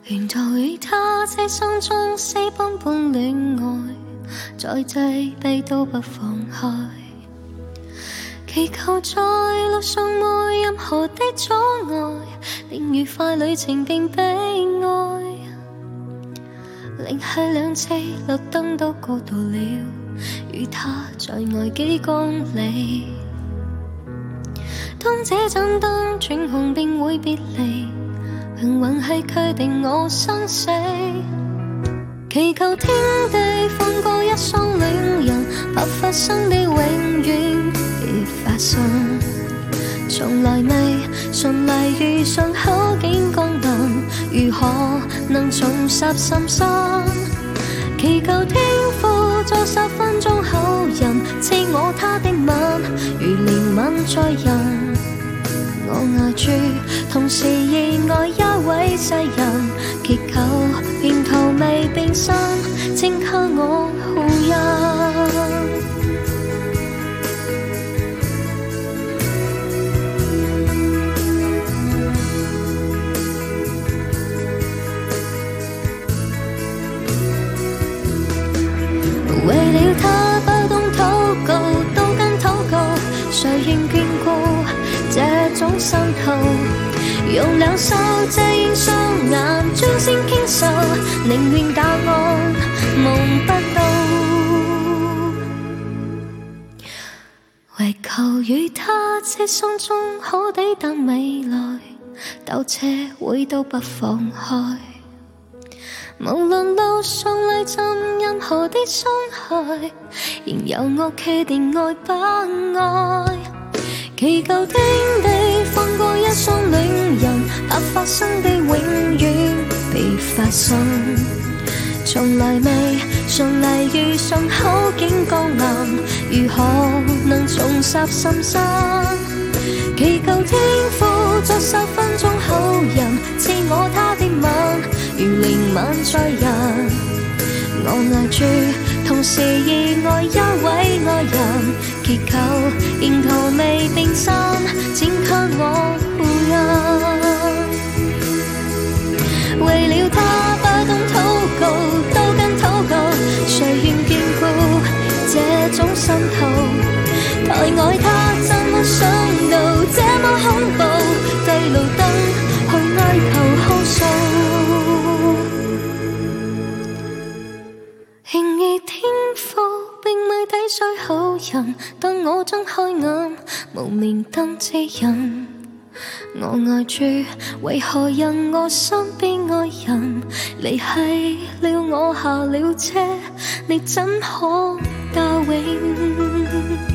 沿途與他這心中私奔般戀愛，再擠逼都不放開，祈求在路上沒任何的阻礙，令愉快旅程變悲哀。零系兩次綠燈都過度了，與他在外幾公里。當這盞燈轉紅便會別離，幸運係決定我生死。祈求天地放過一雙戀人，怕發生的永遠別發生。從來未順利遇上好景降臨，如何能重拾心傷？祈求天父在10分鐘後人賜我他的吻，如憐憫在人。我愛住，同時亦愛一位世人，祈求沿途未變身，請給我護蔭。為了他不懂禱告，都跟禱告，誰願眷顧這種心頭？用兩手遮掩雙眼，專心傾訴，寧願答案夢不到。為求與他這心中可抵達未來，鬥車會都不放開。無論路上歷盡任何的傷害，仍有我決定愛不愛。祈求天地放過一雙戀人，怕發生的永遠被發生。從來未順利遇上好景降臨，如何能重拾心傷？祈求天父在10分鐘後人賜我他的吻，如憐憫在人。我愛住，同時亦愛一位愛人，祈求沿途未變心，請給我護蔭。為了他不懂禱告，都跟禱告，誰願眷顧這種心頭？太愛他，怎麼想到這麼恐怖？對路燈去哀求控訴。然而天父並未體恤好人，當我睜開眼，無明燈指引。我愛住，為何讓我身邊愛人離棄了我下了車？你怎可答應？